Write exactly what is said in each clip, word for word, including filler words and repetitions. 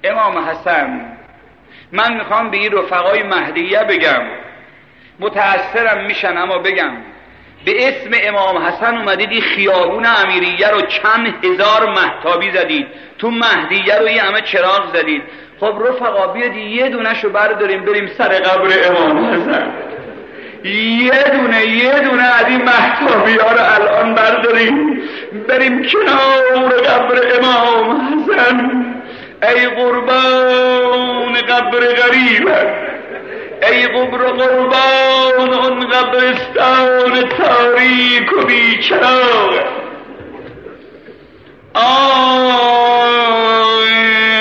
امام حسن، من میخوام به این رفقای مهدیه بگم، متأثرم میشن اما بگم، به اسم امام حسن اومدید این خیابون امیریه رو چند هزار مهتابی زدید، تو مهدیه رو یه همه چراغ زدید. خب رفقا بیاد یه دونه‌شو برداریم بریم سر قبر امام حسن، یه دونه یه دونه از این مهتابی ها رو الان برداریم بریم کنار قبر امام حسن. ای قربان قبر غریبت، ای قبر قربان اون قبرستان تاریک و بیچراغ. آی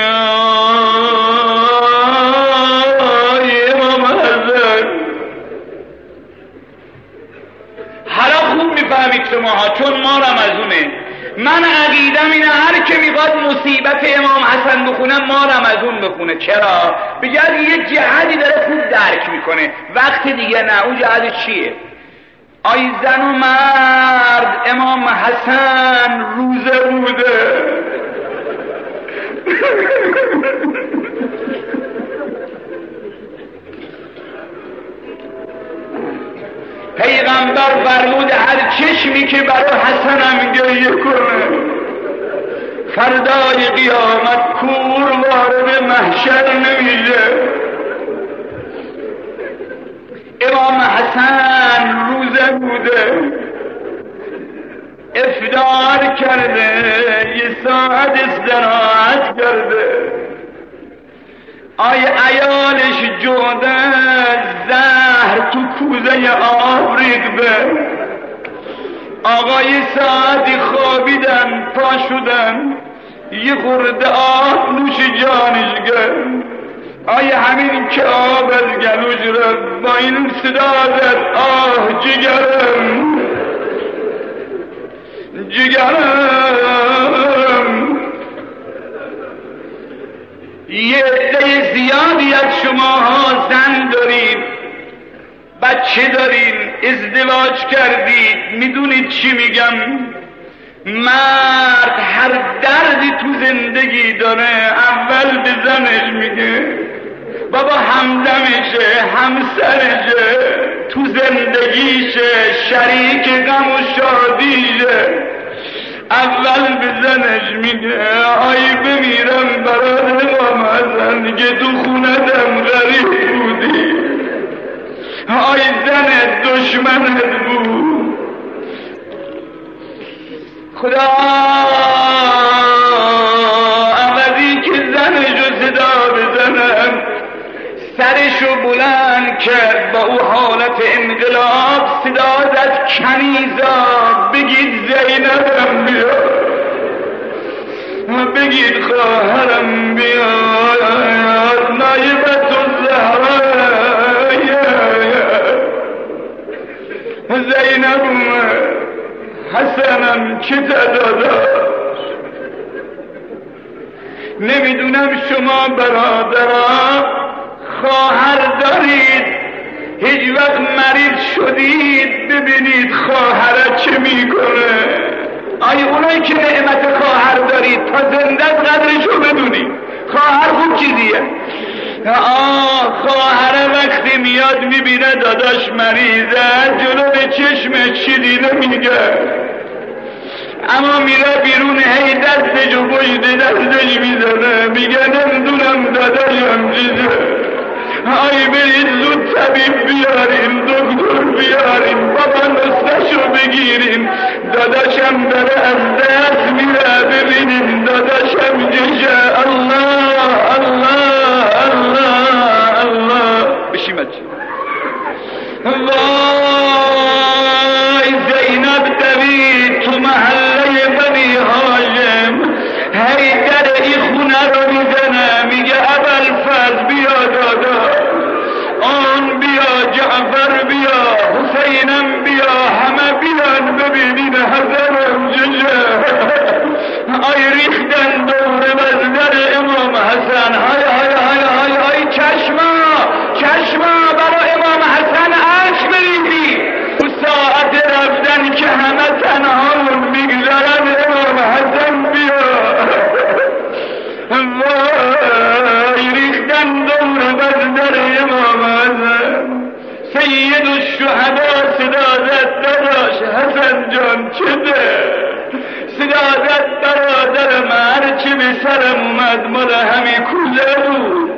امام حسن، حالا خوب میفهمید شماها، چون ما رمضونه. من عقیدم اینه هر که میخواد مصیبت امام حسن بخونه ما رمضون بخونه. چرا؟ بگرد یه جهدی داره خوب درک میکنه، وقت دیگه نه. اون جهد چیه؟ آی زن و مرد، امام حسن روزه بوده. پیغمبر فرمود هر چشمی که برای حسنم گریه کنه فردای قیامت کور وارد محشر نمیشه. امام حسن روزه بوده، افطار کرده، یه ساعت استراحت کرده. آی عیالش جوده زهر تو کوزه آب ریخته. آقای ساعتی خوابیدن، پا شدن، یه خورده آب نوش جانش کرد. آی همین که آب از گلوش رفت با این صدا زد آه جگرم جگرم. یه عده زیادی از شماها زن دارید، بچه دارید، ازدواج کردید، میدونید چی میگم؟ مرد هر دردی تو زندگی داره اول به زنش میگه بابا، همدمشه، همسرشه، تو زندگیشه، شریک غم و شادیشه. اول به زنش میگه آی بمیرم برات امام حسن که تو خونتم غریب بودی، آی زنت دشمنت بود. خدا عوضی که زنشو صدا بزنم سرشو بلند کرد، با او حالت انقلاب صدا زد کنیزا بگید زینبم بیاد، بگید خواهرم بیاد، نایبت الزهرا زینبم حسنم چه داداش. نمیدونم شما برادران خواهر دارید، هیچ وقت مریض شدید ببینید خواهر چه میکنه. آیا اونایی که نعمت خواهر دارید تا زنده قدرشو بدونید. خواهر خوب چیزیه. آه خواهر وقتی میاد میبینه داداش مریضه جلو به چشمش چی دیده میگه، اما میره بیرون هی دستشو پشت دستش میزنه میگه نمیدونم داداشم چیزه. آی برید زود طبیب بیاریم، دکتر بیاریم، بابا نستشو بگیریم، داداشم داره از دست میره، ببینیم داداشم جشه. الله الله الله الله بشیمت وای زینب دوید تو محله بنی هاشم، هی در ای خونه رو میزنه میگه ابوالفضل بیا دادا، آن بیا، جعفر بیا، حسینم بیا، همه بیان ببینین حضرم جشه. آی ریختن دور بزدر سید الشهدا صدادت نداش حسن جان چده صدادت برادرم هرچی به سرم اومد مال همی کوزه بود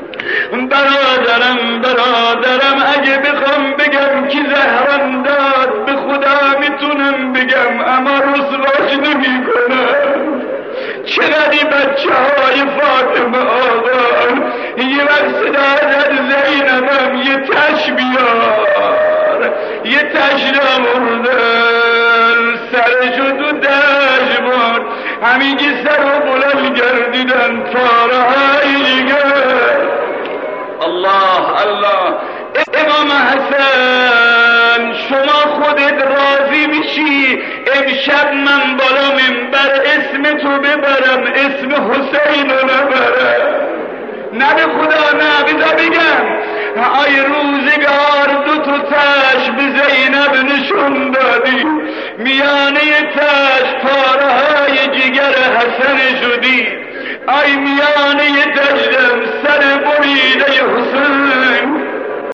برادرم برادرم اگه بخوام بگم کی زهرم داد به خدا میتونم بگم اما رسواش نمی کنم چقدر بچه های فاطمه آقا یه وقت صدادت زینبم یه تش بیار یه تش نمردن سرشو تو دش بار همینگی سر و بلند گردیدن پاره های جگر الله الله امام حسن شما خودت راضی میشی امشب من بالا منبر اسم تو ببرم اسم حسین رو نبرم نه به خدا نه بذار بگم آی روزگار دو تو تش به زینب نشون دادی میانه تش پاره های جگر حسن شدی آی میانه تشم سر بریده